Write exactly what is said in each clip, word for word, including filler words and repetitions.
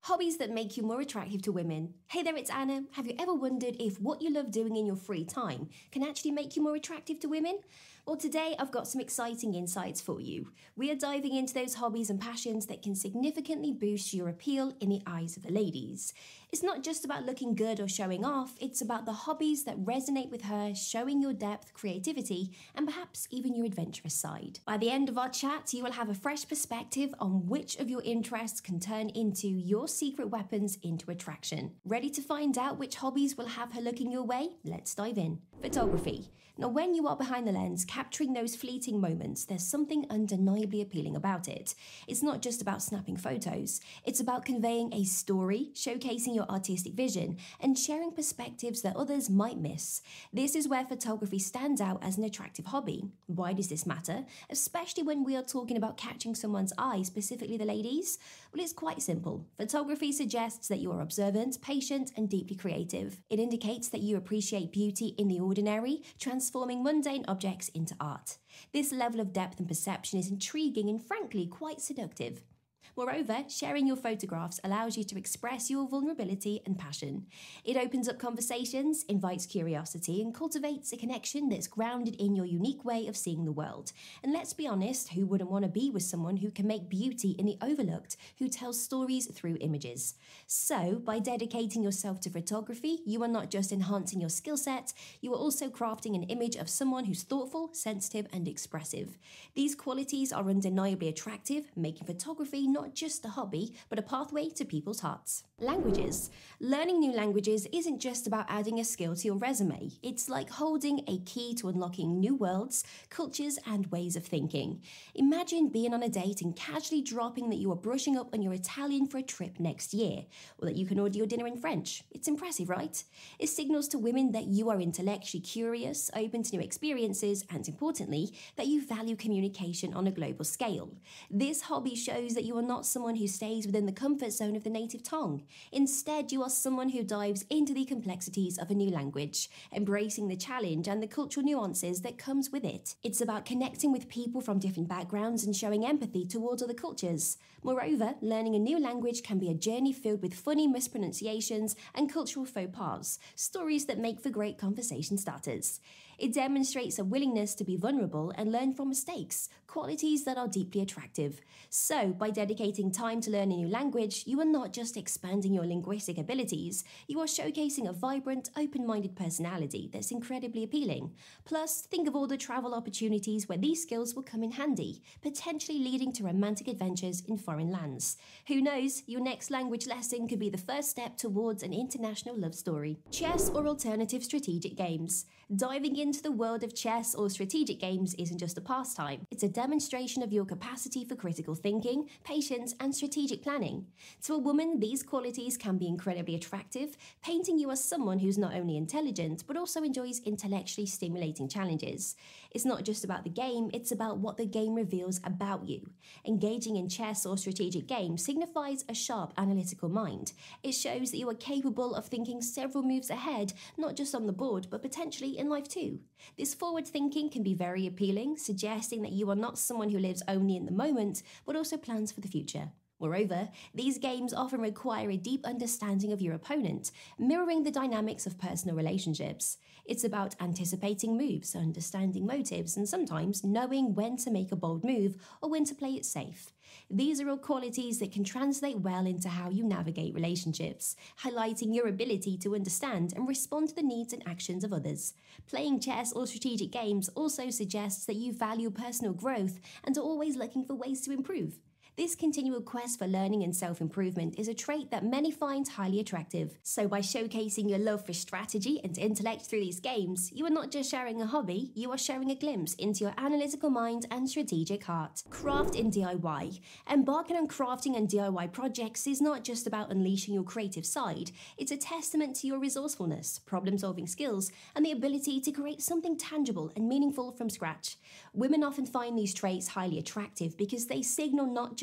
Hobbies that make you more attractive to women. Hey there, it's Anna. Have you ever wondered if what you love doing in your free time can actually make you more attractive to women? Well, today I've got some exciting insights for you. We are diving into those hobbies and passions that can significantly boost your appeal in the eyes of the ladies. It's not just about looking good or showing off, it's about the hobbies that resonate with her, showing your depth, creativity, and perhaps even your adventurous side. By the end of our chat, you will have a fresh perspective on which of your interests can turn into your secret weapons into attraction. Ready to find out which hobbies will have her looking your way? Let's dive in. Photography. Now, when you are behind the lens, capturing those fleeting moments, there's something undeniably appealing about it. It's not just about snapping photos. It's about conveying a story, showcasing your artistic vision, and sharing perspectives that others might miss. This is where photography stands out as an attractive hobby. Why does this matter? Especially when we are talking about catching someone's eye, specifically the ladies? Well, it's quite simple. Photography suggests that you are observant, patient, and deeply creative. It indicates that you appreciate beauty in the ordinary, transforming mundane objects into art. This level of depth and perception is intriguing and frankly quite seductive. Moreover, sharing your photographs allows you to express your vulnerability and passion. It opens up conversations, invites curiosity, and cultivates a connection that's grounded in your unique way of seeing the world. And let's be honest, who wouldn't want to be with someone who can make beauty in the overlooked, who tells stories through images? So, by dedicating yourself to photography, you are not just enhancing your skill set, you are also crafting an image of someone who's thoughtful, sensitive, and expressive. These qualities are undeniably attractive, making photography not just a hobby, but a pathway to people's hearts. Languages. Learning new languages isn't just about adding a skill to your resume. It's like holding a key to unlocking new worlds, cultures, and ways of thinking. Imagine being on a date and casually dropping that you are brushing up on your Italian for a trip next year, or that you can order your dinner in French. It's impressive, right? It signals to women that you are intellectually curious, open to new experiences, and importantly, that you value communication on a global scale. This hobby shows that you are not someone who stays within the comfort zone of the native tongue. Instead, you are someone who dives into the complexities of a new language, embracing the challenge and the cultural nuances that comes with it. It's about connecting with people from different backgrounds and showing empathy towards other cultures. Moreover, learning a new language can be a journey filled with funny mispronunciations and cultural faux pas, stories that make for great conversation starters. It demonstrates a willingness to be vulnerable and learn from mistakes, qualities that are deeply attractive. So, by dedicating time to learn a new language, you are not just expanding your linguistic abilities, you are showcasing a vibrant, open-minded personality that's incredibly appealing. Plus, think of all the travel opportunities where these skills will come in handy, potentially leading to romantic adventures in foreign lands. Who knows, your next language lesson could be the first step towards an international love story. Chess or alternative strategic games. Diving into the world of chess or strategic games isn't just a pastime, it's a demonstration of your capacity for critical thinking, patience, and strategic planning. To a woman, these qualities can be incredibly attractive, painting you as someone who's not only intelligent, but also enjoys intellectually stimulating challenges. It's not just about the game, it's about what the game reveals about you. Engaging in chess or strategic games signifies a sharp analytical mind. It shows that you are capable of thinking several moves ahead, not just on the board, but potentially in life too. This forward thinking can be very appealing, suggesting that you are not someone who lives only in the moment, but also plans for the future. Moreover, these games often require a deep understanding of your opponent, mirroring the dynamics of personal relationships. It's about anticipating moves, understanding motives, and sometimes knowing when to make a bold move or when to play it safe. These are all qualities that can translate well into how you navigate relationships, highlighting your ability to understand and respond to the needs and actions of others. Playing chess or strategic games also suggests that you value personal growth and are always looking for ways to improve. This continual quest for learning and self-improvement is a trait that many find highly attractive. So by showcasing your love for strategy and intellect through these games, you are not just sharing a hobby, you are sharing a glimpse into your analytical mind and strategic heart. Craft in D I Y. Embarking on crafting and D I Y projects is not just about unleashing your creative side, it's a testament to your resourcefulness, problem-solving skills, and the ability to create something tangible and meaningful from scratch. Women often find these traits highly attractive because they signal not just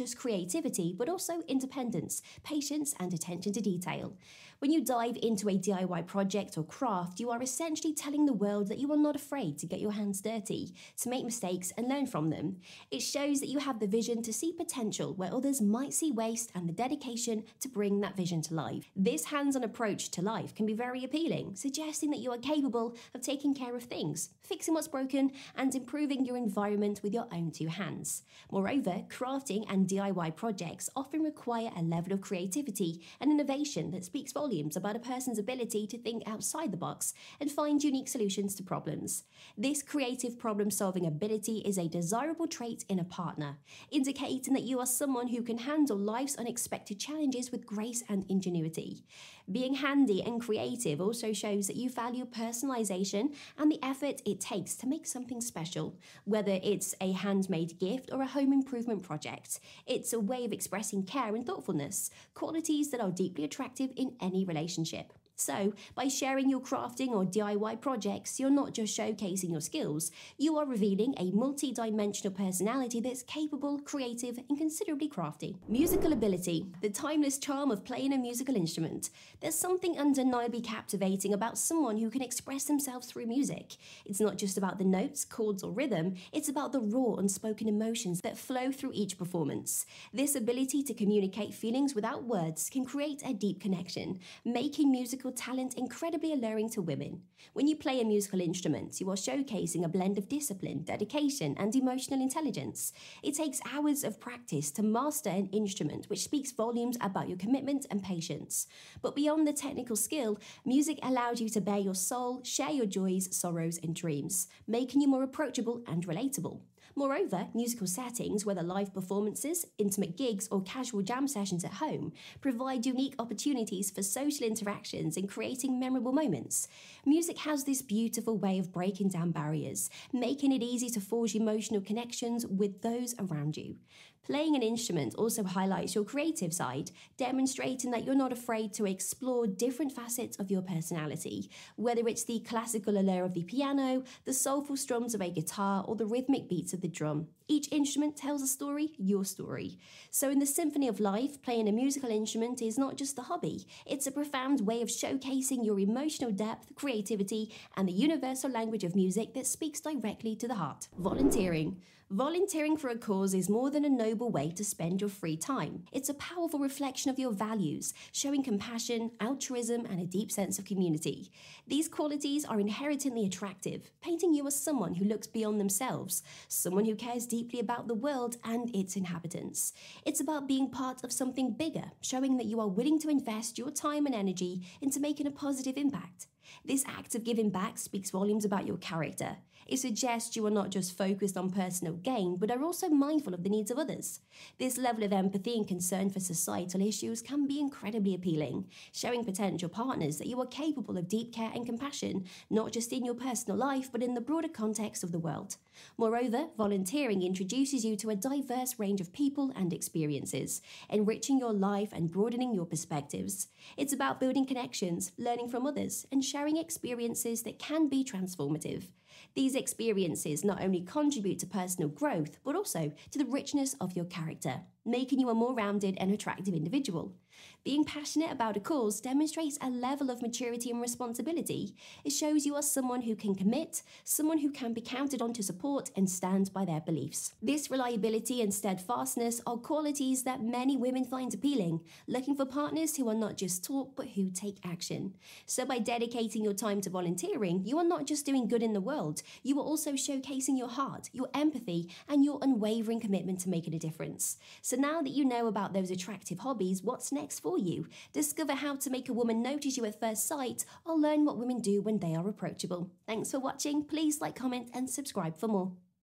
just creativity, but also independence, patience, and attention to detail. When you dive into a D I Y project or craft, you are essentially telling the world that you are not afraid to get your hands dirty, to make mistakes and learn from them. It shows that you have the vision to see potential where others might see waste and the dedication to bring that vision to life. This hands-on approach to life can be very appealing, suggesting that you are capable of taking care of things, fixing what's broken, and improving your environment with your own two hands. Moreover, crafting and D I Y projects often require a level of creativity and innovation that speaks volumes about a person's ability to think outside the box and find unique solutions to problems. This creative problem-solving ability is a desirable trait in a partner, indicating that you are someone who can handle life's unexpected challenges with grace and ingenuity. Being handy and creative also shows that you value personalization and the effort it takes to make something special, whether it's a handmade gift or a home improvement project. It's a way of expressing care and thoughtfulness, qualities that are deeply attractive in any relationship. So, by sharing your crafting or D I Y projects, you're not just showcasing your skills, you are revealing a multi-dimensional personality that's capable, creative, and considerably crafty. Musical ability, the timeless charm of playing a musical instrument. There's something undeniably captivating about someone who can express themselves through music. It's not just about the notes, chords, or rhythm, it's about the raw, unspoken emotions that flow through each performance. This ability to communicate feelings without words can create a deep connection, making musical talent incredibly alluring to women. When you play a musical instrument, you are showcasing a blend of discipline, dedication, and emotional intelligence. It takes hours of practice to master an instrument, which speaks volumes about your commitment and patience. But beyond the technical skill, music allows you to bare your soul, share your joys, sorrows, and dreams, making you more approachable and relatable. Moreover, musical settings, whether live performances, intimate gigs, or casual jam sessions at home, provide unique opportunities for social interactions and creating memorable moments. Music has this beautiful way of breaking down barriers, making it easy to forge emotional connections with those around you. Playing an instrument also highlights your creative side, demonstrating that you're not afraid to explore different facets of your personality, whether it's the classical allure of the piano, the soulful strums of a guitar, or the rhythmic beats of the drum. Each instrument tells a story, your story. So in the symphony of life, playing a musical instrument is not just a hobby, it's a profound way of showcasing your emotional depth, creativity, and the universal language of music that speaks directly to the heart. Volunteering. Volunteering for a cause is more than a noble way to spend your free time. It's a powerful reflection of your values, showing compassion, altruism, and a deep sense of community. These qualities are inherently attractive, painting you as someone who looks beyond themselves, someone who cares deeply about the world and its inhabitants. It's about being part of something bigger, showing that you are willing to invest your time and energy into making a positive impact. This act of giving back speaks volumes about your character. It suggests you are not just focused on personal gain, but are also mindful of the needs of others. This level of empathy and concern for societal issues can be incredibly appealing, showing potential partners that you are capable of deep care and compassion, not just in your personal life, but in the broader context of the world. Moreover, volunteering introduces you to a diverse range of people and experiences, enriching your life and broadening your perspectives. It's about building connections, learning from others, and sharing experiences that can be transformative. These experiences not only contribute to personal growth, but also to the richness of your character, making you a more rounded and attractive individual. Being passionate about a cause demonstrates a level of maturity and responsibility. It shows you are someone who can commit, someone who can be counted on to support and stand by their beliefs. This reliability and steadfastness are qualities that many women find appealing, looking for partners who are not just talk but who take action. So by dedicating your time to volunteering, you are not just doing good in the world, you are also showcasing your heart, your empathy, and your unwavering commitment to making a difference. So now that you know about those attractive hobbies, what's next for you? Discover how to make a woman notice you at first sight, or learn what women do when they are approachable. Thanks for watching. Please like, comment, and subscribe for more.